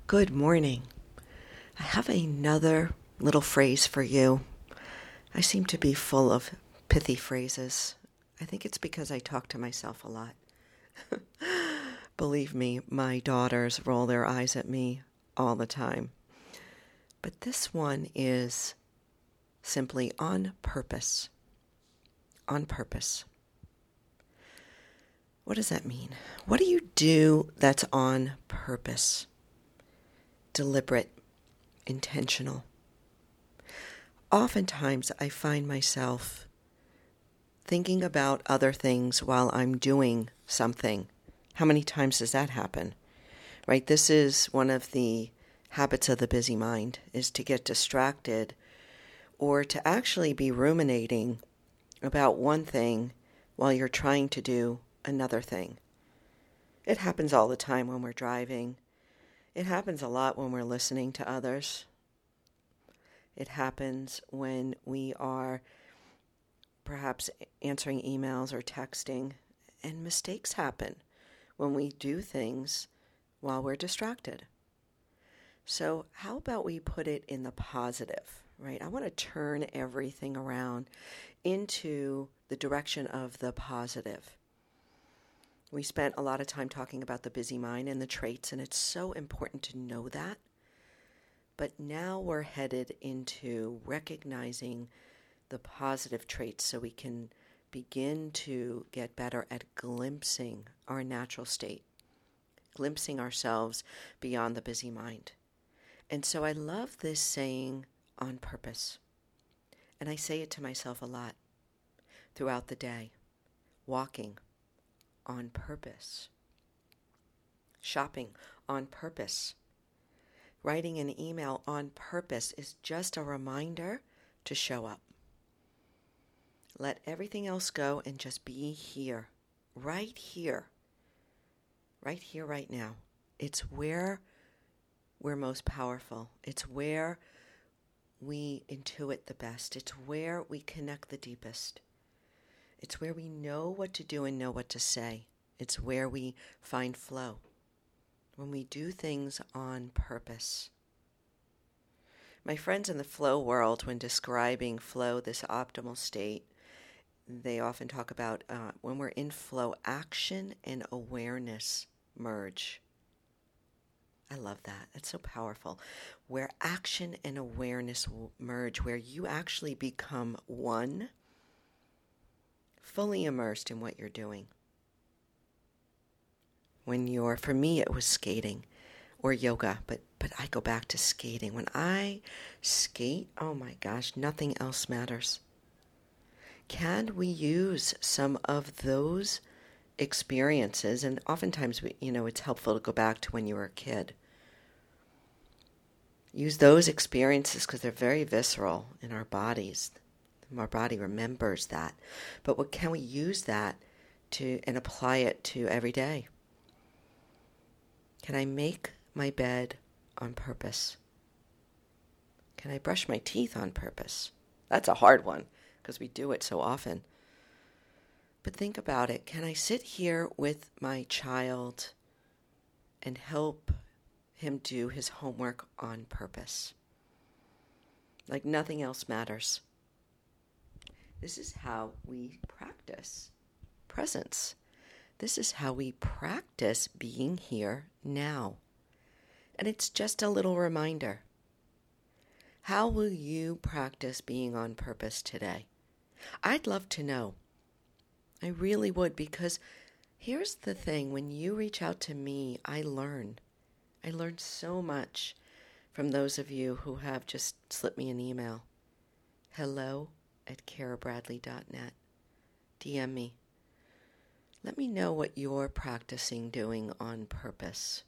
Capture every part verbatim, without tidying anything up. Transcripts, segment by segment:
Good morning. I have another little phrase for you. I seem to be full of pithy phrases. I think it's because I talk to myself a lot. Believe me, my daughters roll their eyes at me all the time. But this one is simply on purpose. On purpose. What does that mean? What do you do that's on purpose? Deliberate, intentional. Oftentimes I find myself thinking about other things while I'm doing something. How many times does that happen? Right? This is one of the habits of the busy mind, is to get distracted or to actually be ruminating about one thing while you're trying to do another thing. It happens all the time when we're driving. It happens a lot when we're listening to others. It happens when we are perhaps answering emails or texting, and mistakes happen when we do things while we're distracted. So how about we put it in the positive, right? I want to turn everything around into the direction of the positive. We spent a lot of time talking about the busy mind and the traits, and it's so important to know that. But now we're headed into recognizing the positive traits so we can begin to get better at glimpsing our natural state, glimpsing ourselves beyond the busy mind. And so I love this saying, on purpose. And I say it to myself a lot throughout the day. Walking, on purpose. Shopping, on purpose. Writing an email on purpose is just a reminder to show up. Let everything else go and just be here, right here, right here, right now. It's where we're most powerful. It's where we intuit the best. It's where we connect the deepest. It's where we know what to do and know what to say. It's where we find flow. When we do things on purpose. My friends in the flow world, when describing flow, this optimal state, they often talk about uh, when we're in flow, action and awareness merge. I love that. That's so powerful. Where action and awareness merge, where you actually become one, fully immersed in what you're doing. When you're, for me, it was skating or yoga, but, but I go back to skating. When I skate, oh my gosh, nothing else matters. Can we use some of those experiences? And oftentimes, we, you know, it's helpful to go back to when you were a kid. Use those experiences because they're very visceral in our bodies. Our body remembers that. But what can we use that to and apply it to every day? Can I make my bed on purpose? Can I brush my teeth on purpose? That's a hard one because we do it so often. But think about it. Can I sit here with my child and help him do his homework on purpose? Like nothing else matters. This is how we practice presence. This is how we practice being here now. And it's just a little reminder. How will you practice being on purpose today? I'd love to know. I really would, because here's the thing. When you reach out to me, I learn. I learn so much from those of you who have just slipped me an email. Hello at kara bradley dot net. D M me. Let me know what you're practicing doing on purpose.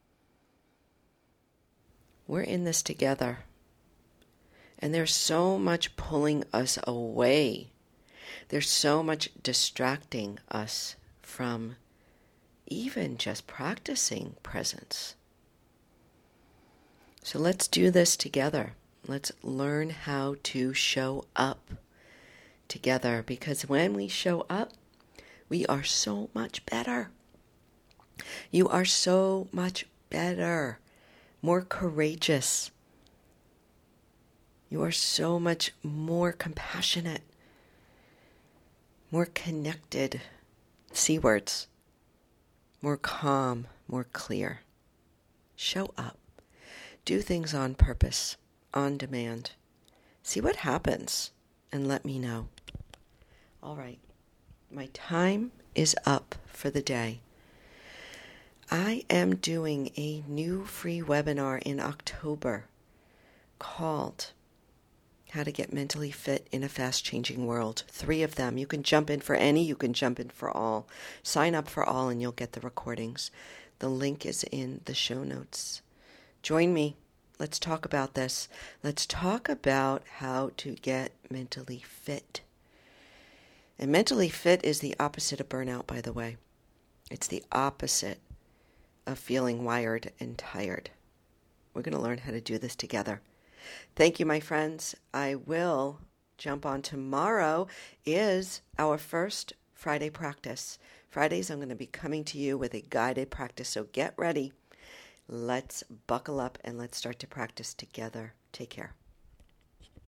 We're in this together. And there's so much pulling us away. There's so much distracting us from even just practicing presence. So let's do this together. Let's learn how to show up together, because when we show up, we are so much better. You are so much better more courageous. You are so much more compassionate, more connected. C words. More calm, more clear. Show up. Do things on purpose, on demand. See what happens and let me know. All right. My time is up for the day. I am doing a new free webinar in October called How to Get Mentally Fit in a Fast-Changing World. Three of them. You can jump in for any, you can jump in for all. Sign up for all and you'll get the recordings. The link is in the show notes. Join me. Let's talk about this. Let's talk about how to get mentally fit. And mentally fit is the opposite of burnout, by the way. It's the opposite of feeling wired and tired. We're going to learn how to do this together. Thank you, my friends. I will jump on tomorrow is our first Friday practice. Fridays, I'm going to be coming to you with a guided practice, so get ready. Let's buckle up and let's start to practice together. Take care.